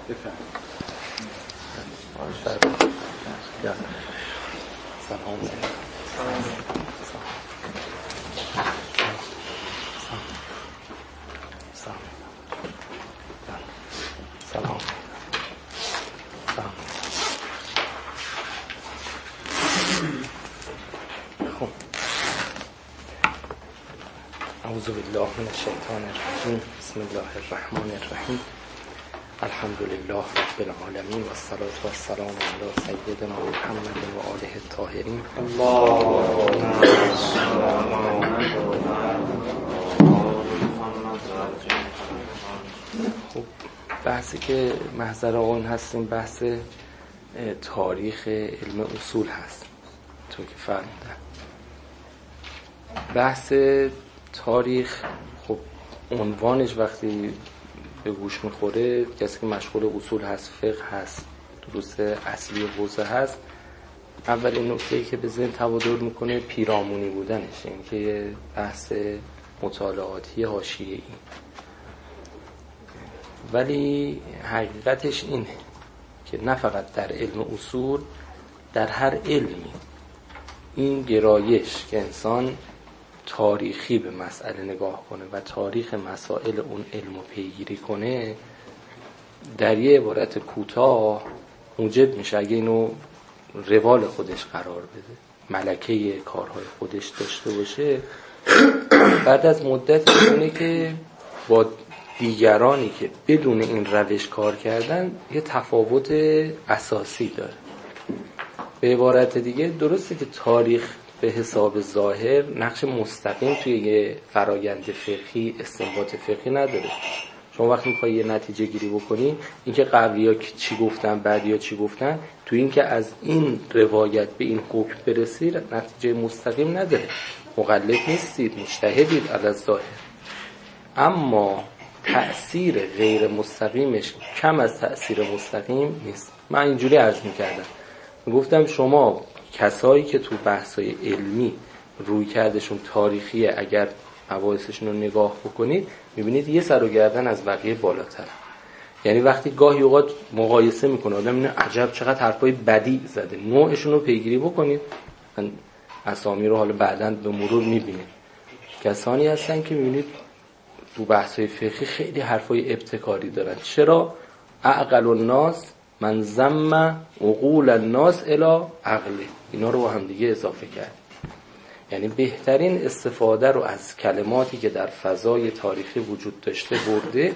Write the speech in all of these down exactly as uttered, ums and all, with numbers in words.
سلام. خب اعوذ بالله من الشیطان الرجیم. بسم الله الرحمن الرحیم. الحمد لله رب العالمین و الصلاة و السلام علی سیدنا محمد و آله الطاهرین. خب بحثی که محضر آن هستیم بحث تاریخ علم اصول هست. تو که فرمودن بحث تاریخ، خب عنوانش وقتی به گوش میخوره کسی که مشغول اصول هست، فقه هست، دروس اصلی و حوزه هست، اولین نکته‌ای که به ذهن تبادر میکنه پیرامونی بودنش، این که یه بحث مطالعاتی حاشیه‌ای. ولی حقیقتش اینه که نه فقط در علم اصول، در هر علمی این گرایش که انسان تاریخی به مسئله نگاه کنه و تاریخ مسائل اون علم رو پیگیری کنه، در یه عبارت کوتاه موجب میشه اگه اینو روال خودش قرار بده، ملکه کارهای خودش داشته باشه، بعد از مدت می‌بینه که با دیگرانی که بدون این روش کار کردن یه تفاوت اساسی داره. به عبارت دیگه درسته که تاریخ به حساب ظاهر نقش مستقیم توی یه فرایند فقهی، استنباط فقهی نداره. شما وقتی میخوایی یه نتیجه گیری بکنی، اینکه قبلی‌ها چی گفتن بعدی‌ها چی گفتن، توی اینکه از این روایت به این حکم برسی نتیجه مستقیم نداره. مقلد نیستید، مجتهدید علی الظاهر، اما تأثیر غیر مستقیمش کم از تأثیر مستقیم نیست. من اینجوری عرض میکردم، گفتم شما کسایی که تو بحثای علمی روی کردشون تاریخیه، اگر مباحثشون رو نگاه بکنید میبینید یه سر و گردن از بقیه بالاتر. یعنی وقتی گاهی اوقات مقایسه میکنه آدم اینه عجب چقدر حرفای بدی زده، نوعشون رو پیگیری بکنید، من اسامی رو حالا بعداً به مرور میبینید، کسانی هستن که میبینید تو بحثای فقهی خیلی حرفای ابتکاری دارن. چرا؟ اعقل الناس من ضم عقول الناس الی عقله، اینا رو با هم دیگه اضافه کرد. یعنی بهترین استفاده رو از کلماتی که در فضای تاریخی وجود داشته برده،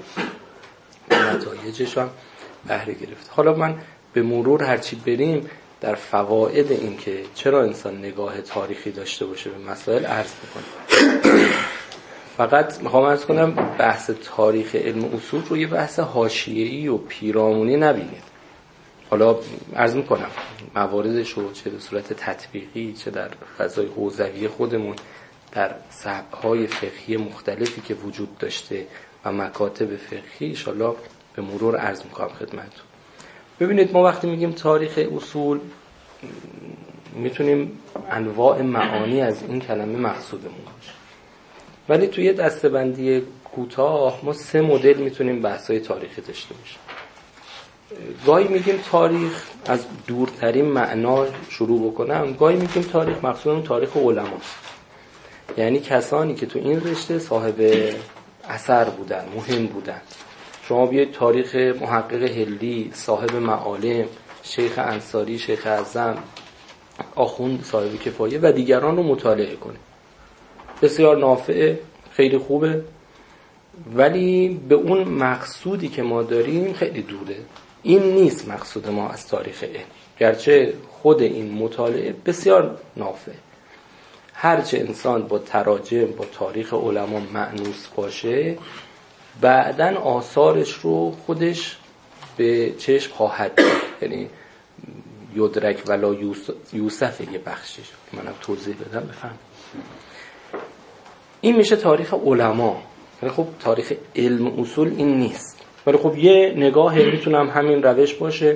نتایجش هم بهره گرفت. حالا من به مرور هرچی بریم در فواید این که چرا انسان نگاه تاریخی داشته باشه به مسائل عرض میکنم. فقط میخوام عرض کنم بحث تاریخ علم اصول رو یه بحث حاشیه‌ای و پیرامونی نبینید. حالا عرض میکنم مواردش رو چه به صورت تطبیقی، چه در فضای حوزوی خودمون، در سبک‌های فقهی مختلفی که وجود داشته و مکاتب فقهی، انشالله به مرور عرض میکنم خدمتتون. ببینید ما وقتی میگیم تاریخ اصول میتونیم انواع معانی از این کلمه مقصودمون باشه، ولی توی یه دسته‌بندی کوتاه ما سه مدل میتونیم بحث‌های تاریخی داشته باشیم. گاهی میگیم تاریخ از دورترین معنا شروع بکنم، گاهی میگیم تاریخ مقصودمون تاریخ علماست، یعنی کسانی که تو این رشته صاحب اثر بودن، مهم بودن. شما بیاید تاریخ محقق هلی، صاحب معالم، شیخ انصاری، شیخ اعظم، آخوند صاحب کفایه و دیگران رو مطالعه کنید، بسیار نافعه، خیلی خوبه، ولی به اون مقصودی که ما داریم خیلی دوره. این نیست مقصود ما از تاریخ علم، گرچه خود این مطالعه بسیار نافع. هرچه انسان با تراجم، با تاریخ علما مأنوس باشه، بعدن آثارش رو خودش به چشم خواهد دید. یعنی یدرک ولا یوسف یه بخشش منم توضیح بدم بفهم. این میشه تاریخ علما. ولی خب تاریخ علم اصول این نیست. ولی خب یه نگاه میتونم همین روش باشه.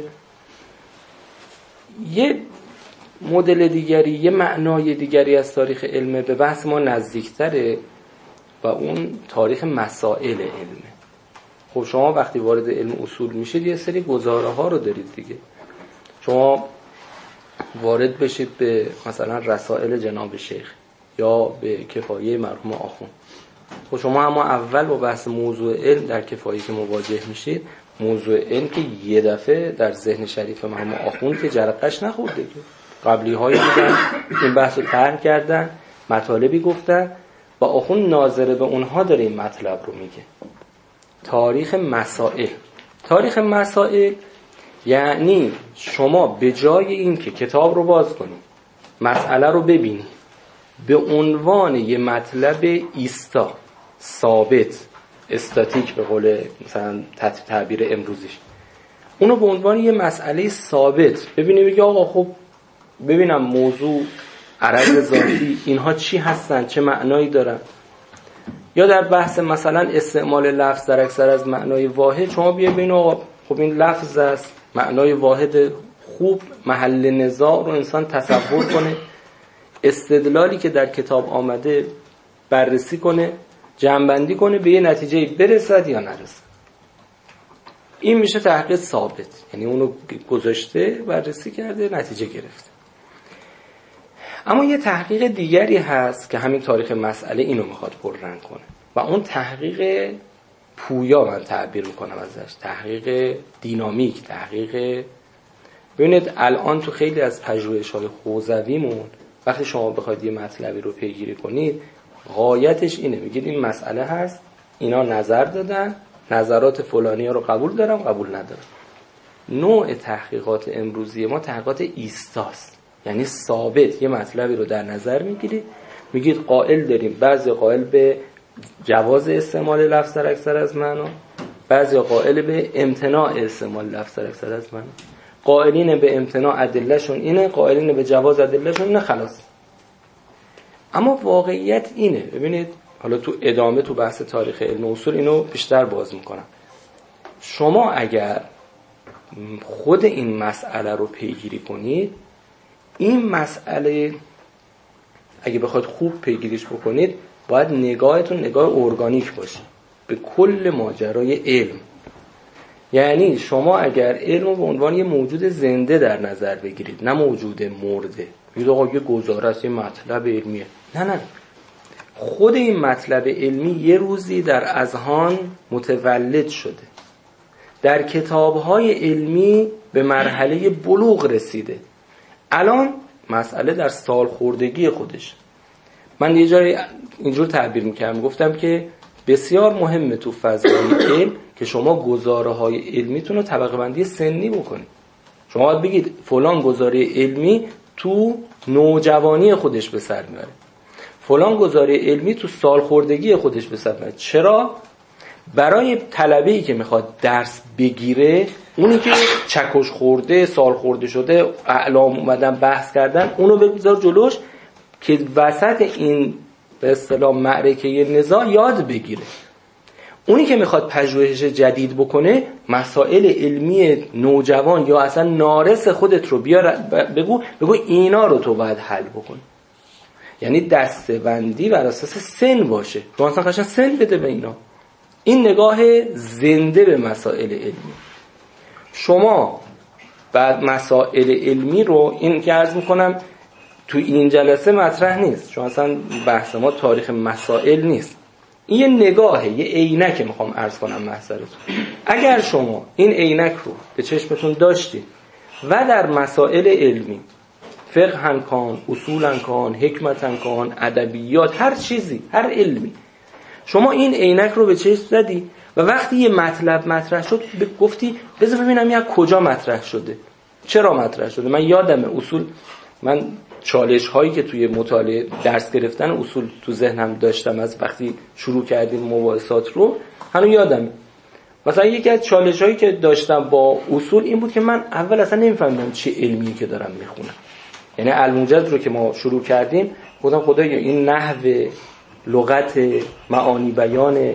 یه مدل دیگری، یه معنای دیگری از تاریخ علم به بحث ما نزدیکتره و اون تاریخ مسائل علمه. خب شما وقتی وارد علم اصول میشید یه سری گزاره ها رو دارید دیگه. شما وارد بشید به مثلا رسائل جناب شیخ یا به کفایه مرحوم آخوند. خب شما اما اول با بحث موضوع علم در کفایه که مواجه میشید، موضوع علم که یه دفعه در ذهن شریف مرحوم آخوند که جرقش نخورده که قبلی هایی بودن این بحث رو طرح کردن، مطالبی گفتن و آخوند ناظر به اونها داره این مطلب رو میگه. تاریخ مسائل. تاریخ مسائل یعنی شما به جای این که کتاب رو باز کنید، مسئله رو ببینید، به عنوان یه مطلب ایستا، ثابت، استاتیک به قول مثلا تعبیر امروزیش، اونو به عنوان یه مسئله ثابت ببینید، بگید آقا خب ببینم موضوع، عرض ذاتی، اینها چی هستن، چه معنایی دارن. یا در بحث مثلا استعمال لفظ در اکثر از معنای واحد، شما بیا ببین آقا خب این لفظ است، معنای واحد، خوب محل نزاع رو انسان تصور کنه، استدلالی که در کتاب آمده بررسی کنه، جمع‌بندی کنه، به یه نتیجه برسد یا نرسد. این میشه تحقیق ثابت، یعنی اونو گذاشته، بررسی کرده، نتیجه گرفته. اما یه تحقیق دیگری هست که همین تاریخ مسئله اینو میخواد پررنگ کنه و اون تحقیق پویا من تعبیر میکنم ازش، تحقیق دینامیک، تحقیق. ببینید الان تو خیلی از پژوهش‌های حوزویمون وقتی شما بخواید یه مطلبی رو پیگیری کنید، غایتش اینه، میگید این مسئله هست، اینا نظر دادن، نظرات فلانی ها رو قبول دارم، قبول ندارم. نوع تحقیقات امروزی ما تحقیقات ایستاست، یعنی ثابت یه مطلبی رو در نظر میگیرید، میگید قائل داریم، بعضی قائل به جواز استعمال لفظ در اکثر از معنا، بعضی قائل به امتناع استعمال لفظ در اکثر از معنا. قائلین به امتناع ادلهشون اینه، قائلین به جواز ادلهشون اینه، خلاص. اما واقعیت اینه، ببینید حالا تو ادامه تو بحث تاریخ علم اصول اینو بیشتر باز میکنم. شما اگر خود این مسئله رو پیگیری کنید، این مسئله اگه بخواید خوب پیگیریش بکنید، باید نگاهتون نگاه ارگانیک باشه به کل ماجرای علم. یعنی شما اگر علم رو به عنوان یه موجود زنده در نظر بگیرید، نه موجود مرده، بگید آقا یه گزاره است، یه مطلب علمیه، نه نه، خود این مطلب علمی یه روزی در اذهان متولد شده، در کتاب‌های علمی به مرحله بلوغ رسیده، الان مسئله در سال خوردگی خودش. من یه جایی اینجور تعبیر میکردم، گفتم که بسیار مهمه تو فضای علم که شما گزاره‌های علمیتون رو طبقه بندی سنی بکنید. شما باید بگید فلان گزاره علمی تو نوجوانی خودش به سر میاره، فلان گزاره علمی تو سال خوردگی خودش به سر میاره. چرا؟ برای طلبه‌ای که میخواد درس بگیره، اونی که چکش خورده، سال خورده شده، اعلام اومدن بحث کردن، اونو بگذار جلوش که وسط این به اصطلاح معرکه نزاع یاد بگیره. اونی که میخواد پژوهش جدید بکنه، مسائل علمی نوجوان یا اصلا نارس خودت رو بیار بگو بگو اینا رو تو باید حل بکن. یعنی دسته‌بندی بر اساس سن باشه، تو اصلا قشنگ سن بده به اینا. این نگاه زنده به مسائل علمی. شما بعد مسائل علمی رو، این که عرض میکنم تو این جلسه مطرح نیست، چون اصلا بحث ما تاریخ مسائل نیست، این یه نگاهه، یه عینک میخوام عرض کنم محضرتون. اگر شما این عینک رو به چشمتون داشتید و در مسائل علمی، فقه کان، اصول کان، حکمت کان، ادبیات، هر چیزی، هر علمی، شما این عینک رو به چشم زدی و وقتی یه مطلب مطرح شد گفتی بذار ببینم یا کجا مطرح شده، چرا مطرح شده. من یادمه اصول، من چالش هایی که توی مطالعه درس گرفتن اصول تو ذهنم داشتم از وقتی شروع کردیم مباحثات رو، هنوز یادمه. مثلا یکی از چالش هایی که داشتم با اصول این بود که من اول اصلا نمیفهمیدم چه علمی که دارم میخونم. یعنی الموجز رو که ما شروع کردیم گفتم خدایا این نحو، لغت، معانی بیان،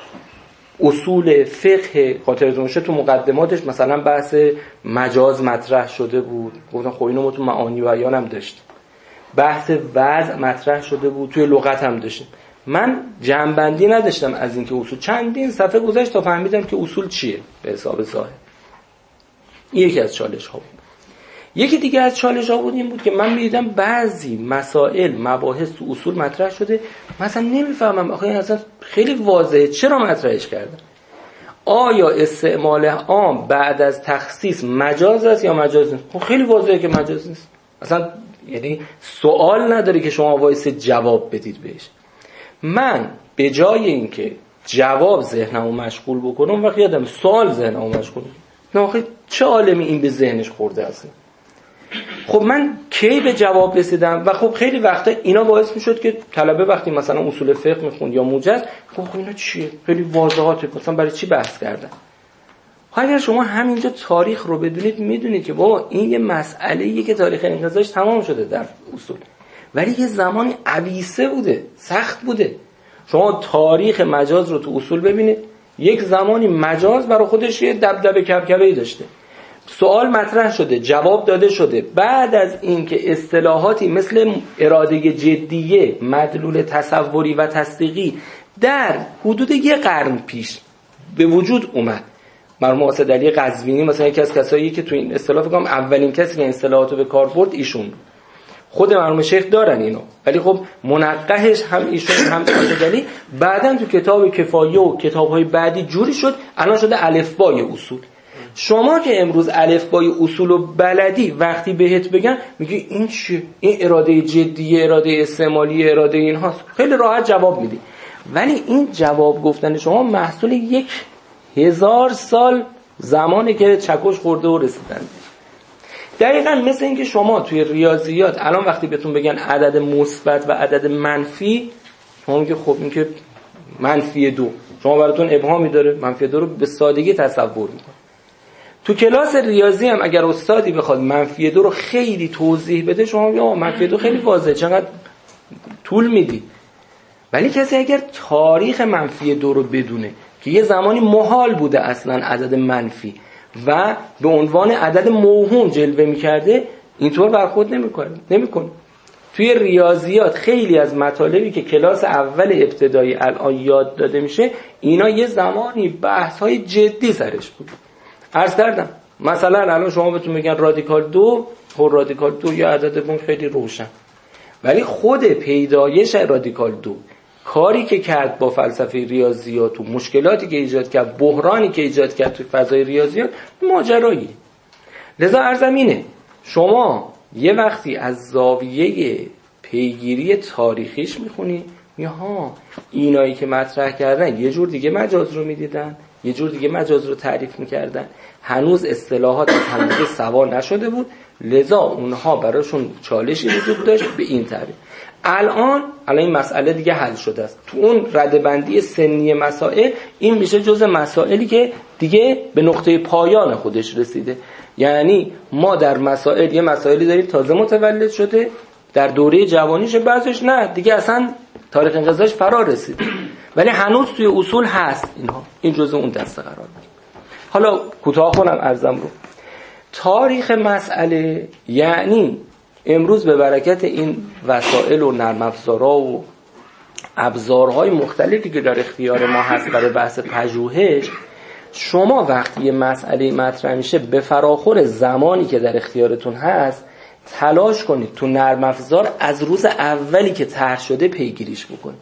اصول فقه، خاطرتون باشه تو مقدماتش مثلا بحث مجاز مطرح شده بود، گفتم خب اینو ما تو معانی بیان هم داشتیم، بحث وضع مطرح شده بود، توی لغت هم داشتیم. من جنبندی نداشتم از اینکه اصول، چندین صفحه گذشت تا فهمیدم که اصول چیه به حساب ظاهر. این یکی از چالش ها بود. یکی دیگه از چالش ها بود این بود که من می‌دیدم بعضی مسائل مباحث تو اصول مطرح شده، مثلا نمیفهمم آخه این اصلا خیلی واضحه چرا مطرحش کردن. آیا استعمال عام بعد از تخصیص مجاز است یا مجاز نیست؟ خب خیلی واضحه که مجاز نیست. اصلا یعنی سوال نداره که شما وایس جواب بدید بهش. من به جای اینکه جواب ذهنمو مشغول بکنم وقتی یادم سوال ذهنمو مشغول نه آخه چه عالمی این به ذهنش خورده است. خب من کی به جواب رسیدم و خب خیلی وقتا اینا باعث میشد که طلبه وقتی مثلا اصول فقه میخوند یا موجز خب خب اینا چیه؟ خیلی واضحاته، مثلا برای چی بحث کردن؟ اگر شما همینجا تاریخ رو بدونید میدونید که بابا این یه مسئله‌ایه که تاریخ انقضاش تمام شده در اصول، ولی یه زمانی عویسه بوده، سخت بوده. شما تاریخ مجاز رو تو اصول ببینید، یک زمانی مجاز برای خودش یه دبدبه کبکبه‌ای داشته، سوال مطرح شده، جواب داده شده. بعد از اینکه اصطلاحاتی مثل اراده جدیه، مدلول تصوری و تصدیقی در حدود یک قرن پیش به وجود اومد، مرحوم اسد علی قزوینی مثلا یکی از کسایی که تو این اصطلاح فکر کنم اولین کسی که اصطلاحاتو به کار برد ایشون، خود مرحوم شیخ دارن اینو، ولی خب منقحش هم ایشون هم اسد علی. بعدن تو کتاب کفایه و کتاب‌های بعدی جوری شد الان شده الفبای اصول. شما که امروز الفبای اصول و بلدی وقتی بهت بگن میگی این چیه؟ این اراده جدیه، اراده استعمالی، اراده اینهاست، خیلی راحت جواب میدی. ولی این جواب گفتن شما محصول یک هزار سال زمانی که چکش خورده و رسیدن. دقیقاً مثل اینکه شما توی ریاضیات الان وقتی بهتون بگن عدد مثبت و عدد منفی، شما میگه خب این که منفی دو، شما براتون ابهامی داره، منفی دو رو به سادگی تصور میکنه. تو کلاس ریاضی هم اگر استادی بخواد منفی دو رو خیلی توضیح بده، شما میگه منفی دو خیلی واضحه، چقدر طول میدی. ولی کسی اگر تاریخ منفی دو رو بدونه که یه زمانی محال بوده اصلا عدد منفی و به عنوان عدد موهوم جلوه میکرده، اینطور برخورد نمیکنه نمیکنه. توی ریاضیات خیلی از مطالبی که کلاس اول ابتدایی الان یاد داده میشه، اینا یه زمانی بحث‌های جدی سرش بود. عرض کردم مثلا الان شما بهتون میگن رادیکال دو، خب رادیکال دو یا عدد بون خیلی روشن، ولی خود پیدایش رادیکال دو، کاری که کرد با فلسفه ریاضیات و مشکلاتی که ایجاد کرد، بحرانی که ایجاد کرد توی فضای ریاضیات، ماجرایی. لذا عرضم اینه شما یه وقتی از زاویه پیگیری تاریخیش میخونی، یا ها اینایی که مطرح کردن یه جور دیگه مجاز رو میدیدن، یه جور دیگه مجاز رو تعریف میکردن، هنوز اصطلاحات از همدیگه سوا نشده بود، لذا اونها براشون چالشی وجود داشت به این تعریف. الان الان این مسئله دیگه حل شده است. تو اون ردبندی سنی مسائل این میشه جزء مسائلی که دیگه به نقطه پایان خودش رسیده. یعنی ما در مسائل یه مسائلی داریم تازه متولد شده، در دوره جوانیش بعضیش نه دیگه اصلا تاریخ انقضاش فرا رسیده، ولی هنوز توی اصول هست اینها. این جزء اون دسته قرار میگیره. حالا کوتاه کنم عرضم رو. تاریخ مسئله یعنی امروز به برکت این وسایل و نرم افزارها و ابزارهای مختلفی که در اختیار ما هست برای بحث پژوهش، شما وقتی یه مسئله مطرح میشه به فراخور زمانی که در اختیارتون هست تلاش کنید تو نرم افزار از روز اولی که طرح شده پیگیریش بکنید.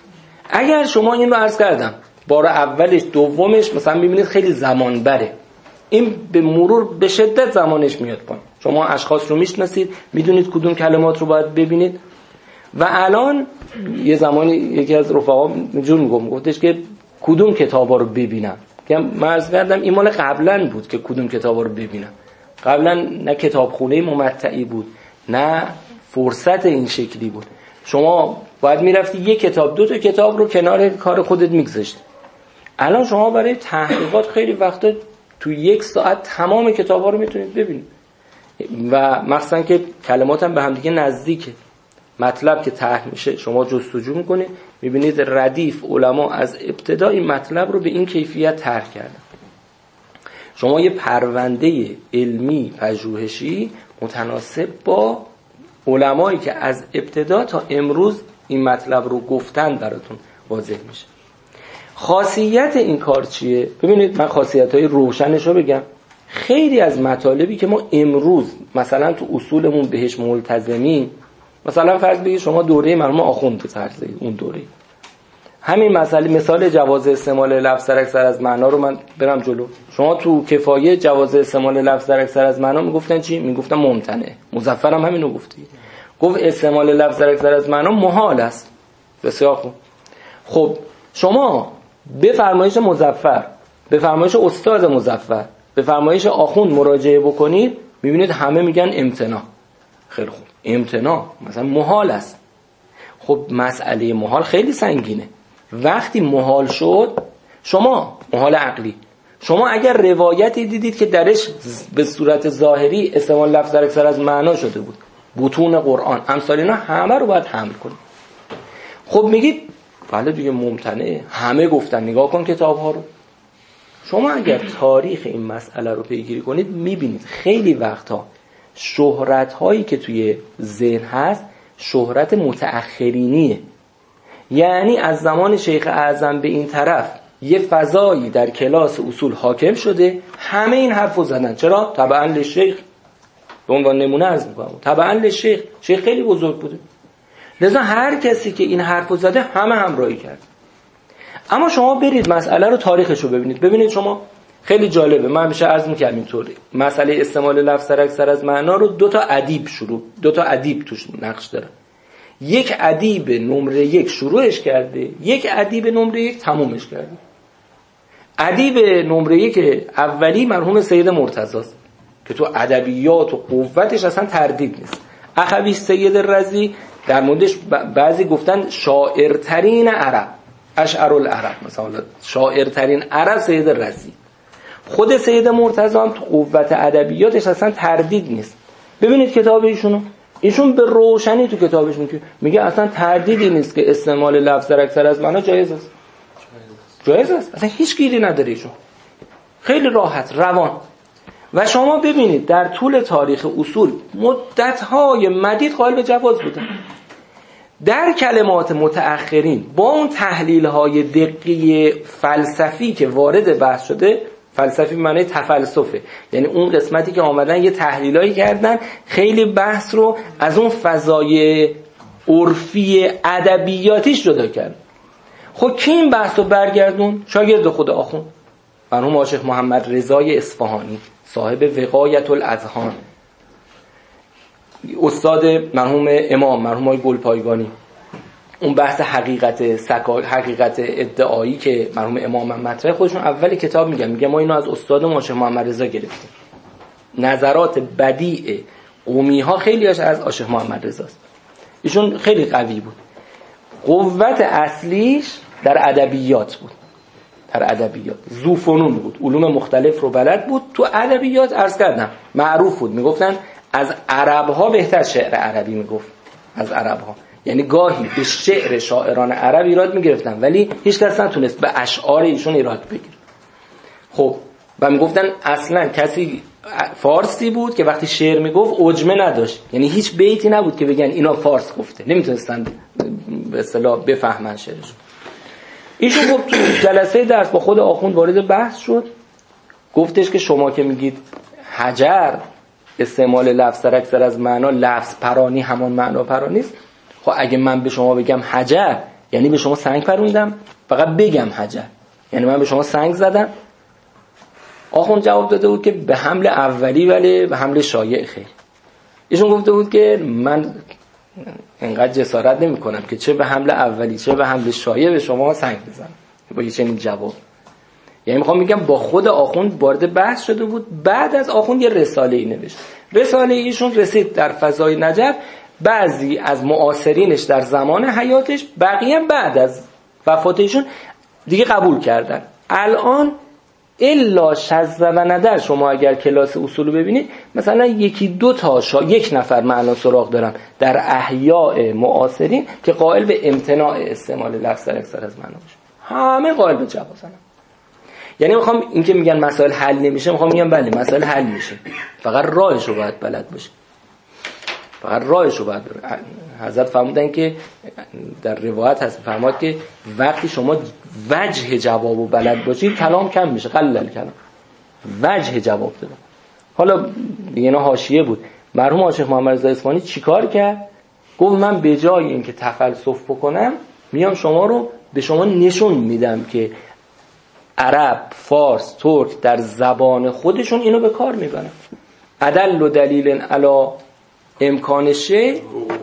اگر شما این رو عرض کردم بار اولش دومش مثلا میبینید خیلی زمان بره، این به مرور به شدت زمانش میاد پایین. شما اشخاص رو میشناسید، میدونید کدوم کلمات رو باید ببینید. و الان یه زمانی یکی از رفقا جون میگم گفتش که کدوم کتابا رو ببینم، که من عرض کردم این مال قبلا بود که کدوم کتابا رو ببینم. قبلا نه کتابخونه ممتعی بود نه فرصت این شکلی بود. شما باید میرفتی یک کتاب دو تا کتاب رو کنار کار خودت میگذاشتی. الان شما برای تحقیقات خیلی وقتا تو یک ساعت تمام کتابا رو میتونید ببینید و مخصوصا که کلمات هم به هم دیگه نزدیکه. مطلب که طرح میشه شما جستجو میکنید میبینید ردیف علما از ابتدا این مطلب رو به این کیفیت طرح کردن. شما یه پرونده علمی پژوهشی متناسب با علمایی که از ابتدا تا امروز این مطلب رو گفتن براتون واضح میشه. خاصیت این کار چیه؟ ببینید من خاصیت‌های روشنش رو بگم. خیلی از مطالبی که ما امروز مثلا تو اصولمون بهش ملتزمیم، مثلا فرض بگید شما دوره مرحوم آخوند فرض اون دوره، همین مسئله مثال جواز استعمال لفظ در اکثر از معنا رو من برم جلو. شما تو کفایه جواز استعمال لفظ در اکثر از معنا میگفتن چی؟ میگفتن ممتنع. مظفر هم همین رو گفتی، گفت استعمال لفظ در اکثر از معنا محال است. بسیار خوب. خب شما به فرمایش مظفر، به فرمایش استاد مظفر، به فرمایش آخوند مراجعه بکنید، میبینید همه میگن امتناع. خیلی خوب، امتناع مثلا محال است. خب مسئله محال خیلی سنگینه. وقتی محال شد، شما محال عقلی، شما اگر روایتی دیدید که درش به صورت ظاهری استعمال لفظ در اکثر از معنا شده بود، بطون قرآن امثال اینا، همه رو باید حمل کنید. خب میگید بله دیگه ممتنعه، همه گفتن، نگاه کن کتاب ها رو. شما اگر تاریخ این مسئله رو پیگیری کنید، میبینید خیلی وقتا شهرت هایی که توی ذهن هست شهرت متأخرینیه. یعنی از زمان شیخ اعظم به این طرف یه فضایی در کلاس اصول حاکم شده، همه این حرفو زدن. چرا؟ تبعا لشیخ. به عنوان نمونه عرض می‌کنم، تبعا لشیخ، شیخ خیلی بزرگ بوده، لذا هر کسی که این حرفو زده همه همراهی کرد. اما شما برید مسئله رو تاریخش رو ببینید. ببینید شما خیلی جالبه، من همیشه عرض می‌کردم اینطوری، مسئله استعمال لفظ در اکثر از معنا رو دو تا ادیب شروع دو تا ادیب توش نقش داره. یک ادیب نمره یک شروعش کرده، یک ادیب نمره یک تمومش کرده. ادیب نمره یک اولی مرحوم سید مرتضی است که تو ادبیات و قوتش اصلا تردید نیست. اخوی سید رضی در موردش بعضی گفتن شاعرترین عرب، اشعر العرب، مثلا شاعرترین عرب سید رضی. خود سید مرتضی هم تو قوت ادبیاتش اصلا تردید نیست. ببینید کتاب ایشونو، ایشون به روشنی تو کتابش میگه میگه اصلا تردیدی نیست که استعمال لفظ در اکثر از معنا جایز است. جایز است، اصلا هیچ گیری نداره ایشون، خیلی راحت روان. و شما ببینید در طول تاریخ اصول مدت‌های مدید قائل به جواز بوده. در کلمات متأخرین با اون تحلیل‌های دقیق فلسفی که وارد بحث شده، فلسفی معنی تفلسفه، یعنی اون قسمتی که آمدن یه تحلیلایی کردن، خیلی بحث رو از اون فضای عرفی ادبیاتیش جدا کرد. خب کی این بحث رو برگردون؟ شاگرد خود آخوند، مرحوم عاشق محمد رضای اصفهانی، صاحب وقایت الاذهان، استاد مرحوم امام مرحوم آقای گلپایگانی. اون بحث حقیقت سکا... حقیقت ادعایی که مرحوم امام مطرح، خودشون اول کتاب میگن میگه ما اینو از استاد عاشق محمد رضا گرفتیم. نظرات بدیع قومی ها خیلی هاش از عاشق محمد رضاست. ایشون خیلی قوی بود. قوت اصلیش در ادبیات بود، در ادبیات ذوفنون بود، علوم مختلف رو بلد بود. تو ادبیات عرض کردم معروف بود، میگفتن از عرب ها بهتر شعر عربی میگفت، از عرب ها. یعنی گاهی به شعر شاعران عرب ایراد میگرفتن ولی هیچ کس نتونست به اشعار ایشون ایراد بگیره. خب و میگفتن اصلا کسی فارسی بود که وقتی شعر میگفت عجمه نداشت، یعنی هیچ بیتی نبود که بگن اینا فارس گفته، نمیتونستن به اصطلاح بفهمن شعرش. ایشون خب تو جلسه درس با خود آخوند وارد بحث شد، گفتش که شما که میگید حجر استعمال لفظ در اکثر از معنا لفظ پرانی همان معنا پرانی است، خب اگه من به شما بگم حجر یعنی به شما سنگ پروندم؟ فقط بگم حجر یعنی من به شما سنگ زدم؟ آخوند جواب داده بود که به حمل اولی ولی به حمل شایع خیر. ایشون گفته بود که من انقدر جسارت نمی کنم که چه به حمل اولی چه به حمل شایع به شما سنگ بزنم با یه چنین جواب. یعنی میخوام میگم با خود آخوند وارد بحث شده بود. بعد از آخوند یه رساله ای نوشت. رساله ایشون رسید در فضای نجف، بعضی از معاصرینش در زمان حیاتش، بقیه بعد از وفات ایشون دیگه قبول کردن. الان الا شذ و ندر، شما اگر کلاس اصول رو ببینید مثلا یکی دو تا شا... یک نفر معنا سراغ دارن در احیاء معاصرین که قائل به امتناع استعمال لفظ در اکثر از معنا باشه، همه قائل به جوازن. یعنی میخوام این که میگن مسائل حل نمیشه، میخوام میگم بله مسائل حل میشه، فقط راهش رو باید بلد باشه. فقط راهشو باید بره. حضرت فرمودن که در روایت هست فرمود که وقتی شما وجه جوابو بلد باشید کلام کم میشه، قلل کلام، وجه جواب دادن. حالا دیگه اینا حاشیه بود. مرحوم شیخ محمد رضا اصفهانی چیکار کرد؟ گفت من به جای اینکه تفلسف بکنم میام شما رو به شما نشون میدم که عرب، فارس، ترک در زبان خودشون اینو به کار میبرن. عدل و دلیل علی امکان شی.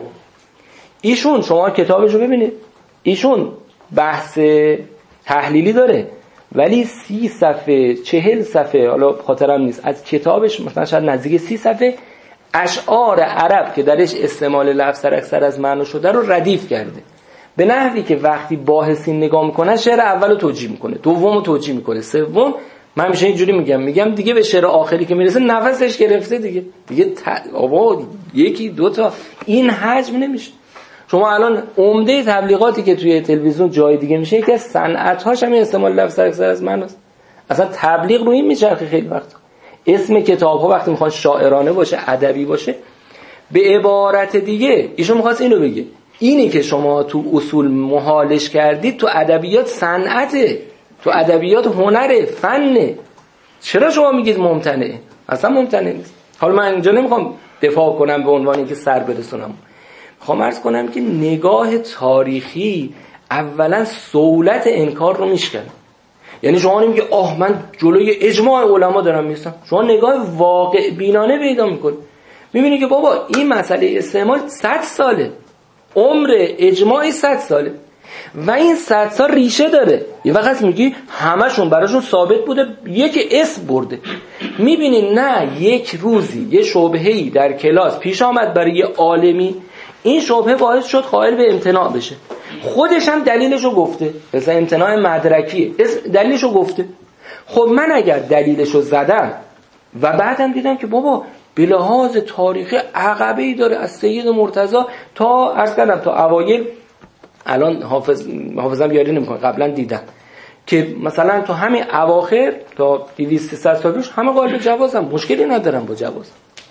ایشون شما کتابشو ببینید، ایشون بحث تحلیلی داره ولی سی صفحه چهل صفحه، حالا خاطرم نیست، از کتابش مثلا شاید نزدیک سی صفحه اشعار عرب که درش استعمال لفظ اکثر از معنا شده رو ردیف کرده، به نحوی که وقتی باحثین نگاه میکنن شعر اولو توجیه میکنه، دومو توجیه میکنه، سوم من میشه اینجوری میگم میگم دیگه به شعر آخری که میرسه نفسش گرفته دیگه دیگه ت... آبا یکی دو تا این حجم نمیشه. شما الان عمده تبلیغاتی که توی تلویزیون جای دیگه میشه یکی از صنعت‌هاش همین استعمال لفظ اکثر از معناست. اصلا تبلیغ رو این میچرخه خیلی وقت. اسم کتاب‌ها وقتی میخوان شاعرانه باشه، ادبی باشه، به عبارت دیگه ایشون می‌خواست اینو بگه، اینی که شما تو اصول محالش کردید تو ادبیات صنعته، تو ادبیات هنره، فنه. چرا شما میگید ممتنعه؟ اصلا ممتنع نیست. حالا من اینجا نمیخوام دفاع کنم به عنوانی که سر برسونم، میخوام عرض کنم که نگاه تاریخی اولا سهولت انکار رو میشکنه. یعنی شما نمیگه آه من جلوی اجماع علما دارم میستم، شما نگاه واقع بینانه پیدا میکنی، میبینی که بابا این مسئله استعمال صد ساله، عمر اجماعی صد ساله و این صد سال ریشه داره. یه وقت میگی همشون براشون ثابت بوده، یک اسم برده. میبینی نه، یک روزی یه شبهه‌ای در کلاس پیش آمد برای یه عالمی، این شبهه باعث شد قائل به امتناع بشه، خودش هم دلیلشو گفته، مثلا امتناع مدرکیه، دلیلشو گفته. خب من اگر دلیلشو زدم و بعدم دیدم که بابا به لحاظ تاریخی عقبه‌ای داره از سید مرتضی تا عرض کردم تا اوایل، الان حافظ حافظم یاری نمی‌کنه، قبلا دیدم که مثلا تو همین اواخر تا دویست سیصد سال پیش همه قائل به جوازم، مشکلی ندارم با جواز.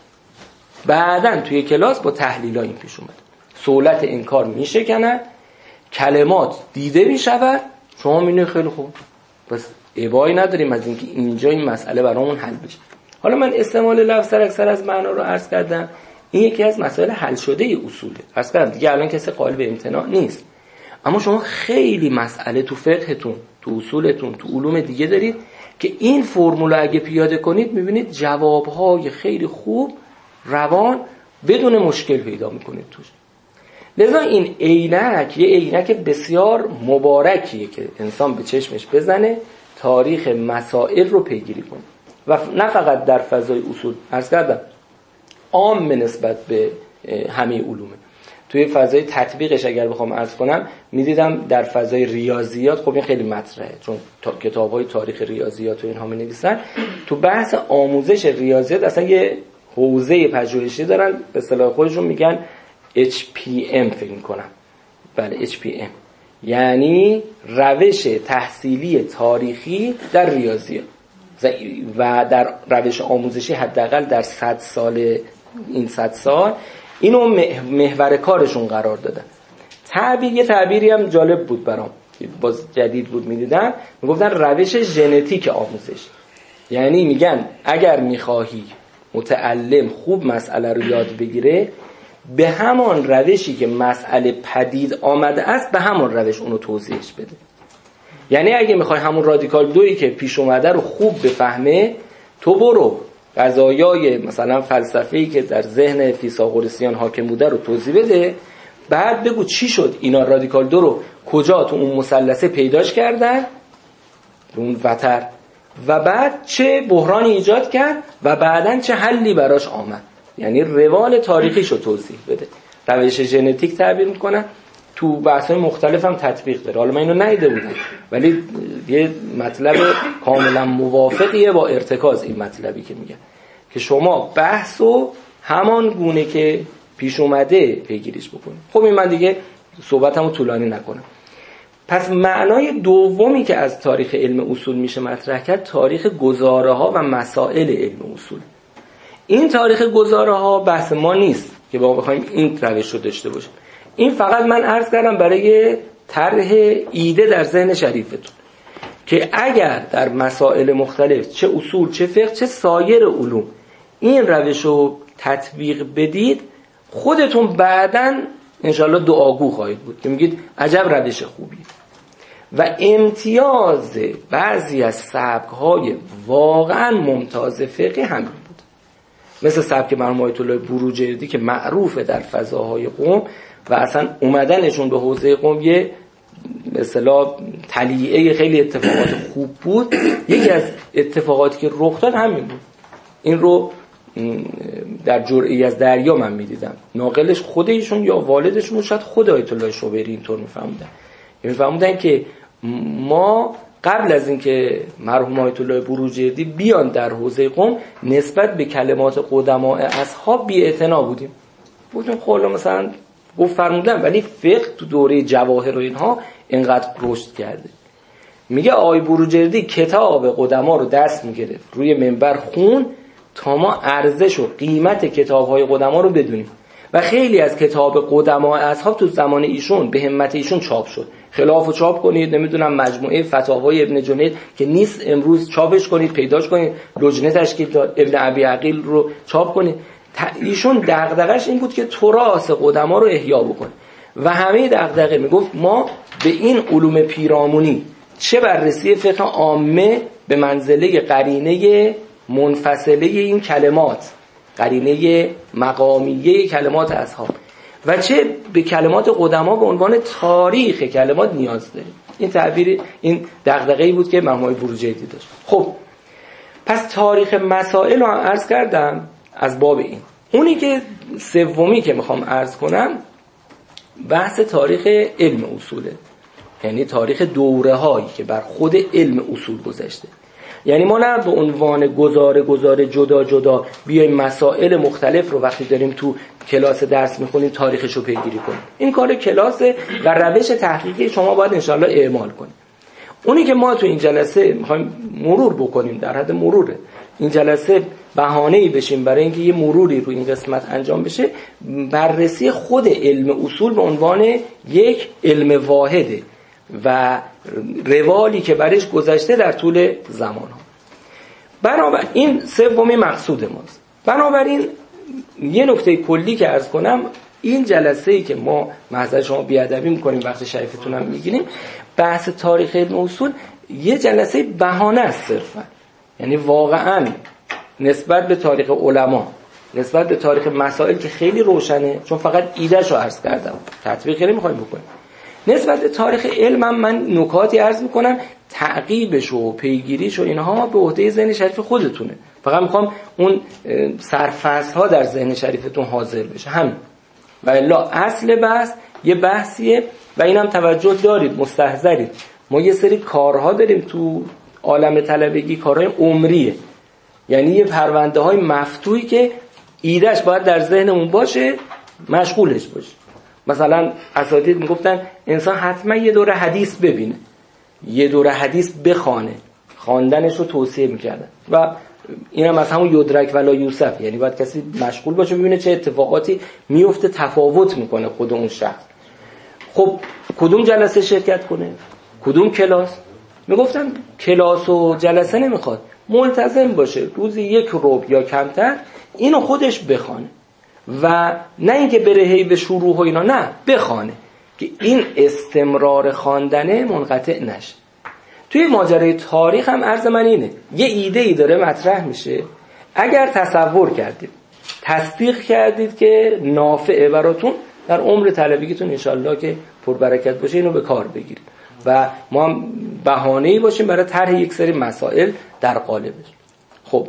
بعدن توی کلاس با تحلیل‌ها این پیش اومد، سهولت انکار میشکنه، کلمات دیده میشود، شما می‌بینید خیلی خوب، بس ابایی نداریم از اینکه اینجا این مسئله برامون حل بشه. حالا من استعمال لفظ اکثر از معنا رو عرض کردم، این یکی از مسائل حل شده ای اصوله. عرض کردم دیگه الان کسی قائل به امتناع نیست، اما شما خیلی مسئله تو فقهتون، تو اصولتون، تو علوم دیگه دارید که این فرمول اگه پیاده کنید می‌بینید جواب‌های خیلی خوب، روان، بدون مشکل پیدا می‌کنید توش. لذا این عینک یه عینک بسیار مبارکیه که انسان به چشمش بزنه، تاریخ مسائل رو پیگیری کنه و نه فقط در فضای اصول، عرض کردم عام نسبت به همه علومه. توی فضای تطبیقش اگر بخوام عرض کنم، میدیدم در فضای ریاضیات، خب این خیلی مطرحه چون تا کتاب‌های تاریخ ریاضیات و اینها می‌نویسن، تو بحث آموزش ریاضیات اصلا یه حوزه پژوهشی دارن، به اصطلاح خودشون میگن اچ پی ام فکر می‌کنم. بله اچ پی ام، یعنی روش تحصیلی تاریخی در ریاضیات و در روش آموزشی حداقل در صد سال، این صد سال اینو محور کارشون قرار دادن. تعبیر، یه تعبیری هم جالب بود برام، باز جدید بود میدیدم، میگفتن روش ژنتیک آموزش. یعنی میگن اگر میخواهی متعلم خوب مسئله رو یاد بگیره، به همان روشی که مسئله پدید آمده است به همان روش اونو توضیحش بده. یعنی اگه میخوای همون رادیکال دویی که پیش اومده رو خوب بفهمه، تو برو قضایای مثلا فلسفه‌ای که در ذهن فیثاغورسیان حاکم بوده رو توضیح بده، بعد بگو چی شد اینا رادیکال دو رو کجا تو اون مثلثه پیداش کردن، اون وتر، و بعد چه بحرانی ایجاد کرد و بعداً چه حلی براش آمد. یعنی روال تاریخیش رو توضیح بده. روش ژنتیک تعبیر میکنن، تو بحث‌های مختلف هم تطبیق داره. حالا من اینو ندیده بودم ولی یه مطلب کاملا موافقیه با ارتکاز این مطلبی که میگن که شما بحثو همان گونه که پیش اومده پیگیریش بکنید. خب این من دیگه صحبتمو طولانی نکنم. پس معنای دومی که از تاریخ علم اصول میشه مطرح کرد، تاریخ گزاره‌ها و مسائل علم اصول. این تاریخ گزاره‌ها بحث ما نیست، که با بخوایم این روش رو داشته باشیم. این فقط من عرض کردم برای طرح ایده در ذهن شریفتون که اگر در مسائل مختلف چه اصول چه فقه چه سایر علوم این روش رو تطبیق بدید، خودتون بعداً انشاءالله دعاگو خواهید بود که میگید عجب روش خوبی. و امتیاز بعضی از سبک‌های واقعاً ممتاز فقهی همین بود، مثل سبک مرحوم آیت الله بروجردی که معروفه در فضاهای قم و اصلا اومدنشون به حوزه قم یه به اصطلاح تلیعه خیلی اتفاقات خوب بود. یکی از اتفاقاتی که رخ داد همین بود. این رو در جرعی از دریا من میدیدم، ناقلش خود ایشون یا والدشون، شاید خود آیت الله شوبری اینطور میفهمودن میفهمودن که ما قبل از اینکه مرحوم آیت الله بروجردی بیان در حوزه قم نسبت به کلمات قدماء اصحاب بی‌اعتنا بودیم. بودیم خب مثلا گفت فرمودن، ولی فقه تو دوره جواهر و اینها اینقدر رشد کرده. میگه آقای بروجردی کتاب قدما رو دست میگرفت روی منبر خون تا ما ارزش و قیمت کتاب‌های قدما رو بدونیم و خیلی از کتاب قدما اصحاب تو زمان ایشون به همت ایشون چاپ شد. خلافو چاپ کنید، نمیدونم مجموعه فتاوای ابن جنید که نیست امروز چاپش کنید، پیداش کنید، لجنه تشکیل داد، ابن ابی عقیل رو چاپ کنید. ایشون دغدغش این بود که تراث قدما رو احیا بکنه و همه دغدغه میگفت ما به این علوم پیرامونی چه بررسی فقه عامه به منزله قرینه منفصله این کلمات، قرینه مقامیه کلمات اصحاب، و چه به کلمات قدما به عنوان تاریخ کلمات نیاز داریم. این تعبیر، این دغدغه‌ای بود که مرحوم بروجردی داشت. خب پس تاریخ مسائل رو عرض کردم از باب این. اونی که سومی که میخوام عرض کنم بحث تاریخ علم اصوله، یعنی تاریخ دوره هایی که بر خود علم اصول گذشته. یعنی ما نه به عنوان گزاره گزاره جدا جدا بیایم مسائل مختلف رو وقتی داریم تو کلاس درس میخونیم تاریخش رو پیگیری کنیم. این کار کلاسه و روش تحقیقی شما باید انشاءالله اعمال کنیم. اونی که ما تو این جلسه میخوایم مرور بکنیم، در حد مروره، این جلسه بهانه‌ای بشیم برای اینکه یه مروری رو این قسمت انجام بشه، بررسی خود علم اصول به عنوان یک علم واحده و روالی که برش گذشته در طول زمان ها. بنابراین این سومی مقصود ماست. بنابراین یه نکته کلی که عرض کنم، این جلسه‌ای که ما محضر شما بیادبی میکنیم وقت شریفتون هم میگیریم، بحث تاریخ علم اصول یه جلسه بهانه است صرفا. یعنی واقعا نسبت به تاریخ علما، نسبت به تاریخ مسائل که خیلی روشنه، چون فقط ایده‌شو رو عرض کردم، تطبیق خیلی میخوایم بکنیم. نسبت به تاریخ علمم من نکاتی عرض میکنم، تعقیبش و پیگیریش و اینها به عهده ذهن شریف خودتونه. فقط میخوام اون سرفصل ها در ذهن شریفتون حاضر بشه همین. و الا اصل بحث یه بحثیه و اینم توجه دارید، مستحضرید. ما یه سری کارها داریم تو عالم طلبگی، کارهای عمریه، یعنی یه پرونده های مفتوحی که ایدهش باید در ذهنمون باشه، مشغولش باشه. مثلا اساتید میگفتن انسان حتما یه دوره حدیث ببینه، یه دوره حدیث بخونه، خواندنش رو توصیه میکردن و اینم از همون یدرک ولا یوسف، یعنی باید کسی مشغول باشه ببینه چه اتفاقاتی میفته، تفاوت میکنه خود اون شخص. خب کدوم جلسه شرکت کنه، کدوم کلاس؟ میگفتن کلاس و جلسه نمیخواد، ملتزم باشه روزی یک ربع یا کمتر اینو خودش بخونه و نه اینکه بره هی به شروع و اینا، نه بخونه که این استمرار خواندنه منقطع نشه. توی ماجرای تاریخ هم عرض من اینه، یه ایده ای داره مطرح میشه، اگر تصور کردید، تصدیق کردید که نافعه براتون، در عمر طلبگیتون انشالله که پربرکت باشه اینو به کار بگیرید و ما هم بهانه‌ای باشیم برای طرح یک سری مسائل در قالبش. خب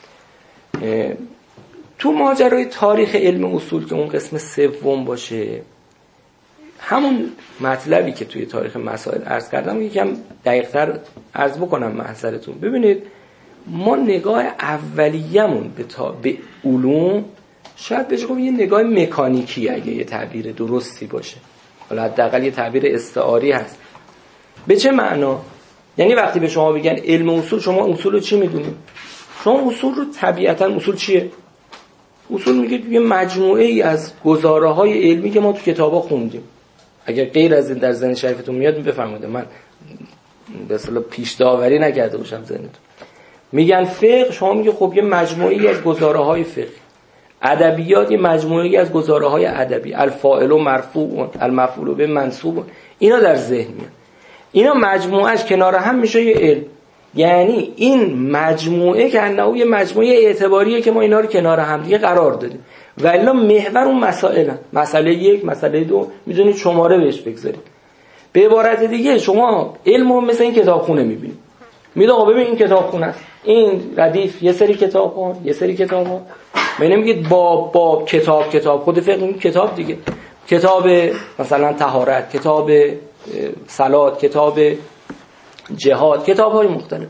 تو ماجرای تاریخ علم اصول که اون قسم سوم باشه، همون مطلبی که توی تاریخ مسائل عرض کردم یکم دقیق‌تر عرض بکنم محضرتون. ببینید ما نگاه اولیه‌مون به تا... به علوم شاید بشه گفت یه نگاه مکانیکی، اگه یه تعبیر درستی باشه، حالا حداقل یه تعبیر استعاری هست. به چه معنا؟ یعنی وقتی به شما بگن علم اصول، شما اصول رو چی میدونید؟ شما اصول رو طبیعتاً، اصول چیه؟ اصول میگه یه مجموعه ای از گزاره های علمی که ما تو کتابا خوندیم. اگر غیر از این در ذهن شریفتون میاد بفرمایید، من به اصطلاح پیش داوری نکرده باشم ذهنتون. میگن فقه، شما میگه خب یه مجموعه ای از گزاره های فقه. ادبیات یه مجموعه ای از گزاره های ادبی، الفاعل و مرفوع، المفعول به منصوب، اینا در ذهن میاد. اینا مجموعهش کنار هم میشه یه علم. یعنی این مجموعه که انه یه مجموعه اعتباریه که ما اینا رو کنار هم دیگه قرار دادیم و الا محور اون مسائل هم. مسئله یک، مسئله دو، میدونید شماره بهش بگذارید. به عبارت دیگه شما علم رو مثل این کتابخونه میبینید. میگه آقا ببین این کتابخونه است، این ردیف یه سری کتاب‌ها، یه سری کتاب‌ها. من نمیگید باب باب کتاب کتاب، خود فقه این کتاب دیگه. کتاب مثلا طهارت، کتاب صلات، کتاب جهاد، کتاب‌های مختلف.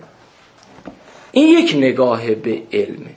این یک نگاه به علمه.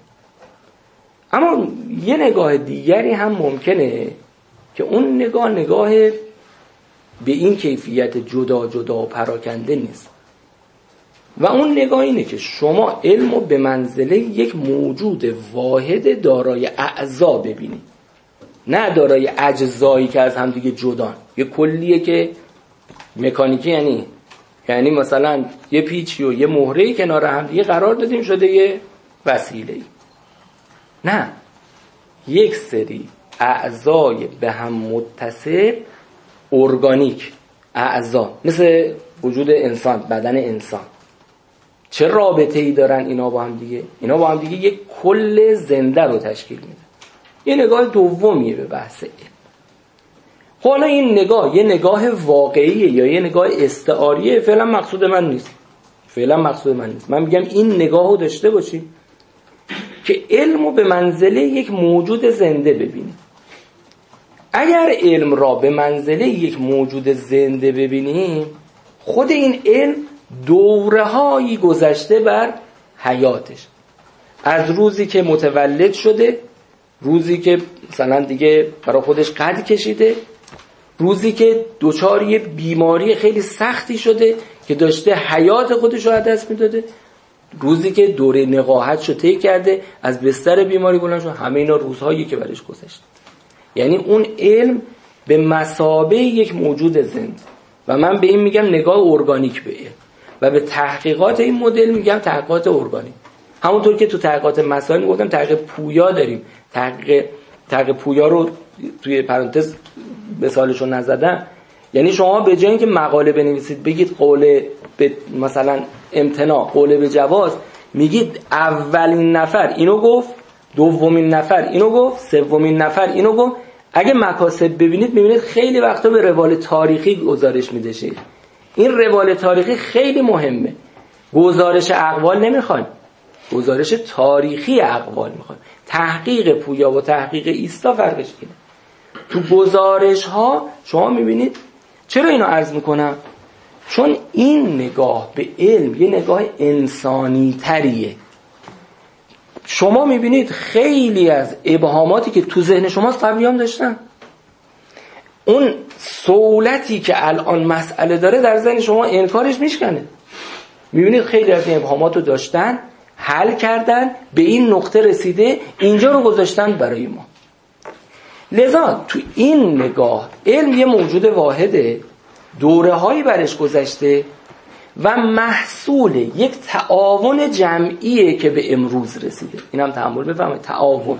اما یه نگاه دیگری هم ممکنه که اون نگاه نگاه به این کیفیت جدا جدا و پراکنده نیست و اون نگاه اینه که شما علمو به منزله یک موجود واحد دارای اعضا ببینید، نه دارای اجزایی که از هم دیگه جدان. یه کلیه که مکانیکی، یعنی یعنی مثلا یه پیچی و یه مهره‌ای کنار هم دیگه قرار دادیم شده یه وسیله‌ای. نه، یک سری اعضای به هم متصل، ارگانیک اعضا، مثل وجود انسان، بدن انسان. چه رابطه‌ای دارن اینا با هم دیگه؟ اینا با هم دیگه یک کل زنده رو تشکیل میدن. یه نگاه دومیه به بحث علم. حالا این نگاه یه نگاه واقعیه یا یه نگاه استعاریه، فعلا مقصود من نیست. فعلا مقصود من نیست. من میگم این نگاه رو داشته باشیم که علمو به منزله یک موجود زنده ببینیم. اگر علم را به منزله یک موجود زنده ببینیم، خود این علم دوره‌هایی گذشته بر حیاتش، از روزی که متولد شده، روزی که مثلا دیگه برای خودش قد کشیده، روزی که دچار یه بیماری خیلی سختی شده که داشته حیات خودش رو از دست میداده، روزی که دوره نقاهتشو طی کرده، از بستر بیماری بلند شد. همه اینا روزهایی که برش گذشته. یعنی اون علم به مثابه یک موجود زنده و من به این میگم نگاه ارگانیک به علم و به تحقیقات این مدل میگم تحقیقات ارگانیک. همونطور که تو تحقیقات مسائل میگفتم تحقیق پویا داریم. تحقیق تحقیق پویا رو توی پرانتز مثالشو نزدم. یعنی شما به جای اینکه مقاله بنویسید بگید قول به مثلا امتناع، قول به جواز، میگید اولین نفر اینو گفت، دومین نفر اینو گفت، سومین نفر اینو گفت. اگه مکاسب ببینید میبینید خیلی وقتا به روال تاریخی گزارش میدهشید. این روال تاریخی خیلی مهمه. گزارش اقوال نمیخوایم، گزارش تاریخی اقوال میخوایم. تحقیق پویا و تحقیق ایستا فرقش اینه. تو گزارش ها شما میبینید. چرا اینو عرض میکنم؟ چون این نگاه به علم یه نگاه انسانی تریه. شما میبینید خیلی از ابهاماتی که تو ذهن شماست قبلی هم داشتن. اون سهولتی که الان مسئله داره در ذهن شما انکارش میشکنه. میبینید خیلی از این ابهامات رو داشتن، حل کردن، به این نقطه رسیده، اینجا رو گذاشتن برای ما. لذا تو این نگاه علم یه موجود واحده، دوره هایی برش گذشته و محصول یک تعاون جمعیه که به امروز رسیده. این هم تحمل بفهمید، تعاون.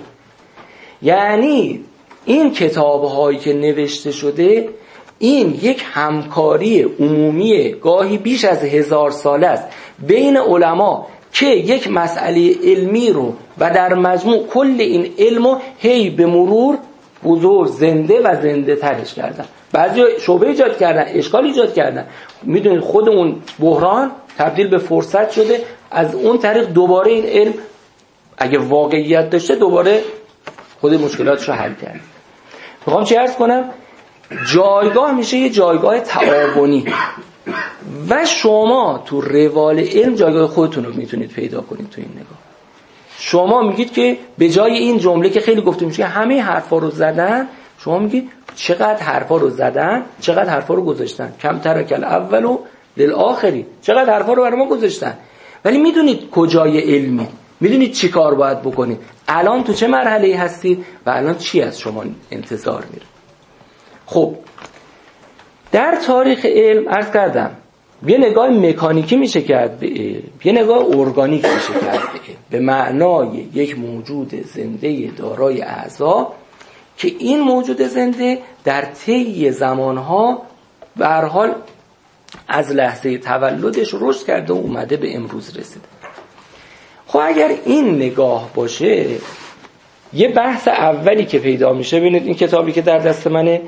یعنی این کتاب هایی که نوشته شده، این یک همکاری عمومی گاهی بیش از هزار ساله است بین علما که یک مسئله علمی رو و در مجموع کل این علمو هی به مرور بزرگ زنده و زنده ترش کردن. بعضی شعبه ایجاد کردن، اشکال ایجاد کردن. میدونید خود اون بحران تبدیل به فرصت شده. از اون طریق دوباره این علم اگه واقعیت داشته دوباره خود مشکلاتش رو حل کرد. میخوام چی عرض کنم؟ جایگاه میشه یه جایگاه تعاونی و شما تو روال علم جایگاه خودتون رو میتونید پیدا کنید تو این نگاه. شما میگید که به جای این جمله که خیلی گفته میشه همه حرفا رو زدن، شما میگید چقدر حرفا رو زدن، چقدر حرفا رو گذاشتن. کم ترکل اولو للآخری، چقدر حرفا رو برای ما گذاشتن. ولی میدونید کجای علمی، میدونید چی کار باید بکنید. الان تو چه مرحله‌ای هستید و الان چی از شما انتظار میره. خب در تاریخ علم عرض کردم یه نگاه مکانیکی میشه کرد به علم، یه نگاه ارگانیک میشه کرد به علم، به معنای یک موجود زنده دارای اعضا که این موجود زنده در طی زمانها به هر حال از لحظه تولدش رشد کرده و اومده به امروز رسیده. خب اگر این نگاه باشه، یه بحث اولی که پیدا میشه، ببینید این کتابی که در دست منه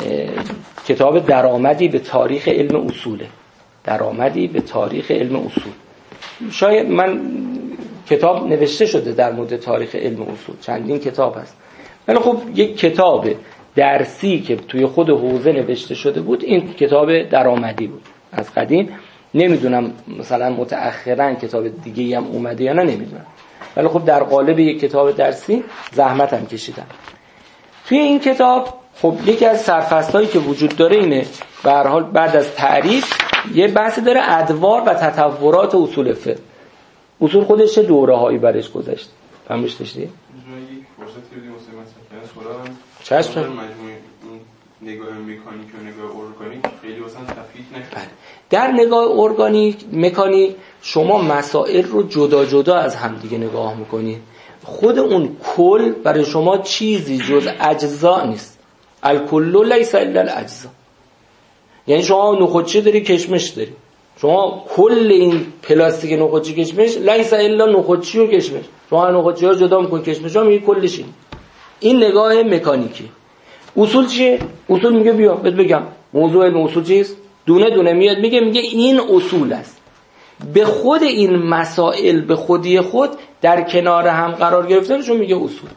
کتاب درآمدی به تاریخ علم اصوله، درآمدی به تاریخ علم اصول. شاید من کتاب نوشته شده در مورد تاریخ علم اصول، چندین کتاب هست، ولی خب یک کتاب درسی که توی خود حوزه نوشته شده بود این کتاب درآمدی بود از قدیم. نمیدونم مثلا متأخرا کتاب دیگه‌ای هم اومده یا نه، نمیدونم، ولی خب در قالب یک کتاب درسی زحمت هم کشیدم. توی این کتاب خب یکی از سرفصل‌هایی که وجود داره اینه، به هر حال بعد از تعریف یه بحث داره ادوار و تطورات اصول فقه. اصول خودش چه دوره‌هایی برش گذشت، فهمش داشتی؟ یک فرصت دیدیم واسه مثلا چشم مجموعه نگاه مکانیک و نگاه ارگانیک خیلی واسه تفکیک نشد. در نگاه ارگانیک مکانیک شما مسائل رو جدا جدا از هم دیگه نگاه میکنید. خود اون کل برای شما چیزی جز اجزا نیست. الکل لیس الا الاجزا. یعنی شما نخودچی داری، کشمش داری، شما کل این پلاستیک نخودچی کشمش لیس الا نخودچی و کشمش، شما نخودچی ها جدا میکنی، کشمش ها میگی کلش این. این نگاه مکانیکی. اصول چیه؟ اصول میگه بیا بهت بگم موضوع علم اصول چیست، دونه دونه میاد میگه میگه این اصول است. به خود این مسائل به خودی خود در کنار هم قرار گرفتنشون میگه اصول.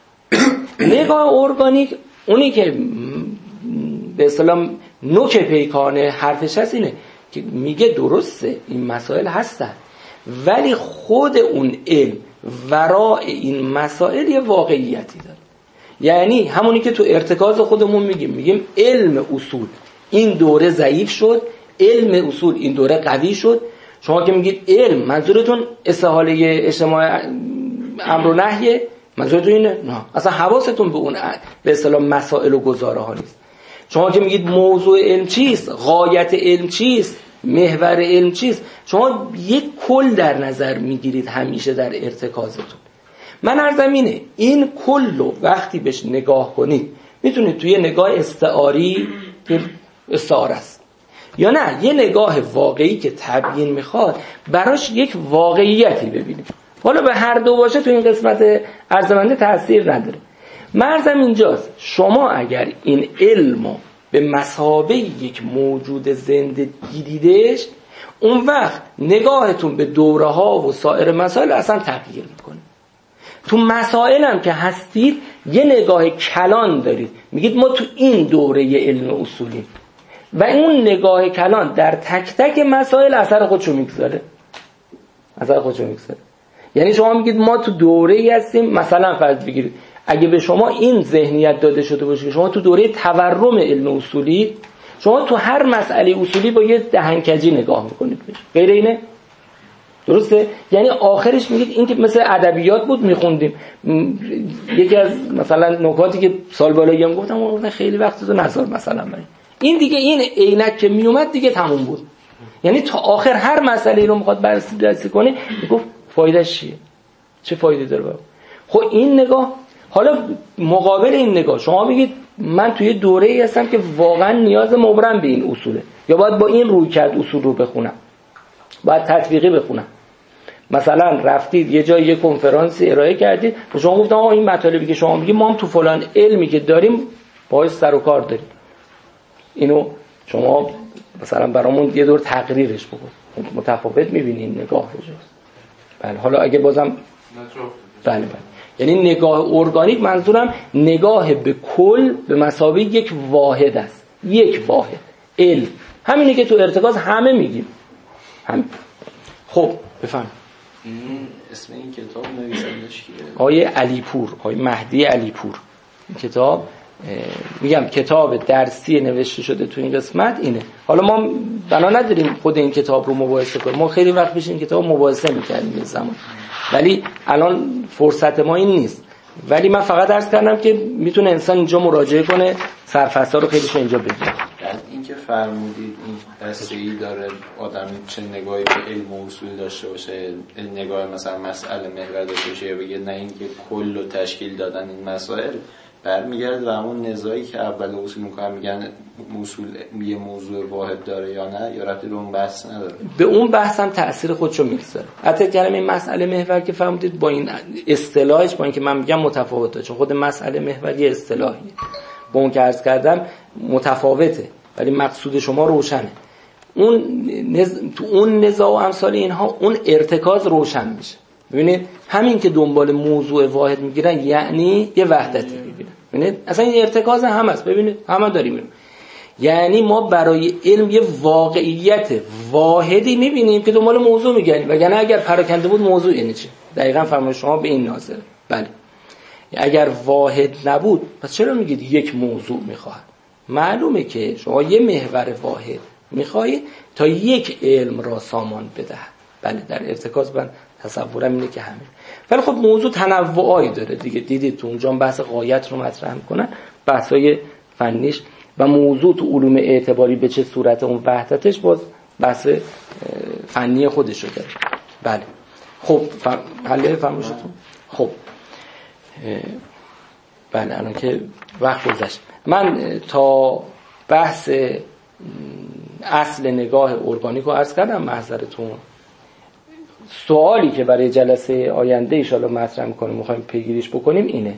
نگاه ارگانیک اونی که به اصطلاح نوک پیکان حرفش هست اینه که میگه درسته این مسائل هستن، ولی خود اون علم ورای این مسائل یه واقعیتی داره. یعنی همونی که تو ارتکاز خودمون میگیم میگیم علم اصول این دوره ضعیف شد، علم اصول این دوره قوی شد. شما که میگید علم منظورتون استحاله اجتماع امر و نهی، منظورتون اینه؟ نه، اصلا حواستون به اون به اصطلاح مسائل و گزاره ها نیست. شما که میگید موضوع علم چیست، غایت علم چیست، محور علم چیست، شما یک کل در نظر میگیرید همیشه در ارتکازتون. من عرضم اینه این کل رو وقتی بهش نگاه کنید میتونید توی نگاه استعاری که استعاره است، یا نه یه نگاه واقعی که تبیین میخواد براش یک واقعیتی ببینید. حالا به هر دو باشه تو این قسمت ارزمنده تأثیر نداره. مرزم اینجاست، شما اگر این علمو به مثابه یک موجود زنده دیدیدش، اون وقت نگاهتون به دوره ها و سایر مسائل اصلا تغییر میکنه. تو مسائل هم که هستید یه نگاه کلان دارید، میگید ما تو این دوره علم اصولیم و اون نگاه کلان در تک تک مسائل اثر خودشو میگذاره، اثر خودشو میگذاره. یعنی شما میگید ما تو دوره‌ای هستیم، مثلا فرض بگیرید اگه به شما این ذهنیت داده شده باشه که شما تو دوره تورم علم اصولی، شما تو هر مسئله اصولی با یه دهنکجی نگاه میکنید بهش، غیر اینه؟ درسته؟ یعنی آخرش میگید این که مثل ادبیات بود میخوندیم، یکی از مثلا نکاتی که سال بالایی هم گفتم اون خیلی وقت تو نظر مثلا برای این دیگه این عینک که میومد دیگه تموم بود. یعنی تا آخر هر مسئله رو میخواد بررسی کنه میگفت فایدهش چیه، چه فایده داره بابا. خب این نگاه، حالا مقابل این نگاه شما میگید من توی دوره‌ای هستم که واقعا نیاز مبرم به این اصوله، یا باید با این روی کرد اصول رو بخونم، باید تطبیقی بخونم. مثلا رفتید یه جای یه کنفرانسی ارائه کردید و شما گفتم آقا این مطالبی که شما میگید ما هم تو فلان علمی که داریم باهاش سر و کار داریم، اینو شما مثلا برامون یه دور تقریرش بکن. متفاوت می‌بینین نگاه رو. بله حالا اگه بازم بله بله یعنی نگاه ارگانیک منظورم نگاه به کل به مثابه یک واحد است، یک واحد علم، همینه که تو ارتکاز همه میگیم هم. خب بفهم اسم این کتاب نویسندش کیه؟ آقای علیپور، آقای مهدی علیپور. این کتاب میگم کتاب درسی نوشته شده تو این قسمت اینه. حالا ما بنا نداریم خود این کتاب رو مباحثه کنیم، ما خیلی وقت پیش این کتاب مباحثه میکردیم یه زمان، ولی الان فرصت ما این نیست. ولی من فقط عرض کردم که میتونه انسان اینجا مراجعه کنه، سرفصل رو خیلیش اینجا بگیره. بعد اینکه فرمودید این دسته‌ای داره آدم چه نگاهی به علم و اصول داشته باشه، نگاه مثلا مسئله محور داشته باشه، یا بگه نه اینکه کل و تشکیل دادن این مسائل برمیگرده و همون نزاعی که اول اصول میکنن میگن اصول یه موضوع واحد داره یا نه، یا ربطی به اون بحث نداره. به اون بحث هم تأثیر خودشو میگذاره. حتی کلمه مسئله محور که فهمیدید با این اصطلاحش با اینکه من میگم متفاوته، چون خود مسئله محور یه اصطلاحیه، با اون که عرض کردم متفاوته، ولی مقصود شما روشنه. اون نز... تو اون نزاع و امثال اینها اون ارتکاز روشن میشه. ببینید همین که دنبال موضوع واحد میگیرن یعنی یه وحدتی میبینن. ببینید اصلا این ارتکاز هم هست. ببینید همه داریم میبینیم، یعنی ما برای علم یه واقعیت واحدی میبینیم که دنبال موضوع میگردیم، وگرنه اگر پراکنده بود موضوع یعنی چی؟ دقیقاً فرمایش شما به این ناظره. بله اگر واحد نبود پس چرا میگید یک موضوع میخواد؟ معلومه که شما یه محور واحد میخواهید تا یک علم را سامان بدهد. بله در ارتکاز من تصورم اینه که همین. ولی خب موضوع تنوعی داره دیگه، دیدید تو اونجا بحث غایت رو مطرح میکنن، بحثای فنیش، و موضوع تو علوم اعتباری به چه صورت اون وحدتش باز بحث فنی خودش رو داره. بله خب حله فرمایشتون. خب بله الان که وقت گذشت، من تا بحث اصل نگاه ارگانیک رو عرض کردم محضرتون. سوالی که برای جلسه آینده ایشالا مطرح میکنیم میخوایم پیگیریش بکنیم اینه،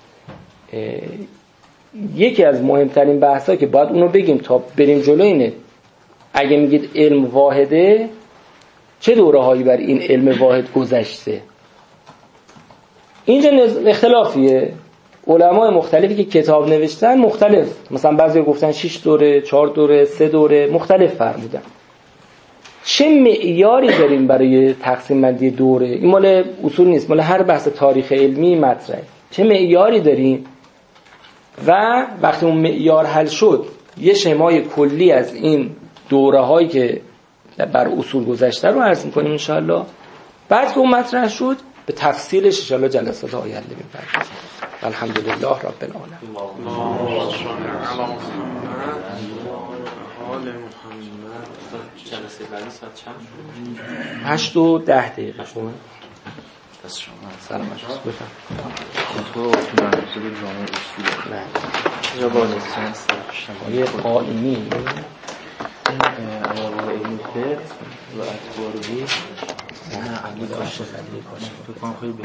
یکی از مهمترین بحثا که باید اونو بگیم تا بریم جلو اینه، اگه میگید علم واحده چه دوره هایی بر این علم واحد گذشته؟ اینجا اختلافیه، علمای مختلفی که کتاب نوشتن مختلف، مثلا بعضی گفتن شش دوره، چهار دوره، سه دوره، مختلف فرمودن. چه معیاری داریم برای تقسیم بندی دوره؟ این مال اصول نیست، مال هر بحث تاریخ علمی مطرحه. چه معیاری داریم؟ و وقتی اون معیار حل شد یه شمای کلی از این دوره هایی که بر اصول گذشته رو عرض می‌کنیم ان شاء الله. بعد که اون مطرح شد به تفصیلش ان شاء الله جلسات آینده می‌پردازیم. الحمدلله رب العالمین. جلسه بعدی ساعت چند شد؟ هشت و ده دقیقه شما. دست شما. سلام علیکم. بفرمایید. تو منظور جامعه اصول. نه. اینجا با لیسانس یه قائمی اما علمی فقه و اتباروی نه علی داشته خیلی کاش. تو کام خیلی